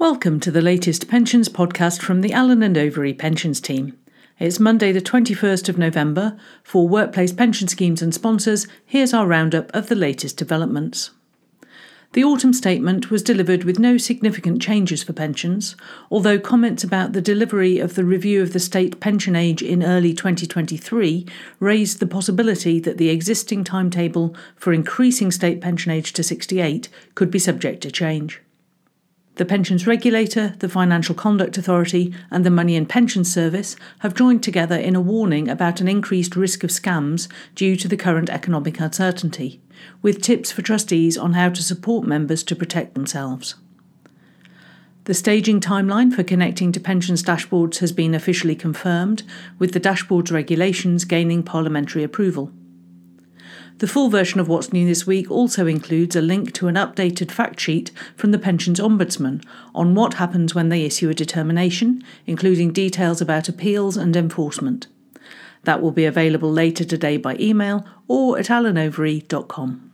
Welcome to the latest pensions podcast from the Allen & Overy pensions team. It's Monday the 21st of November. For workplace pension schemes and sponsors, here's our roundup of the latest developments. The autumn statement was delivered with no significant changes for pensions, although comments about the delivery of the review of the state pension age in early 2023 raised the possibility that the existing timetable for increasing state pension age to 68 could be subject to change. The pensions regulator, the Financial Conduct Authority and the Money and Pensions Service have joined together in a warning about an increased risk of scams due to the current economic uncertainty, with tips for trustees on how to support members to protect themselves. The staging timeline for connecting to pensions dashboards has been officially confirmed, with the dashboard's regulations gaining parliamentary approval. The full version of What's New this week also includes a link to an updated fact sheet from the Pensions Ombudsman on what happens when they issue a determination, including details about appeals and enforcement. That will be available later today by email or at allenovery.com.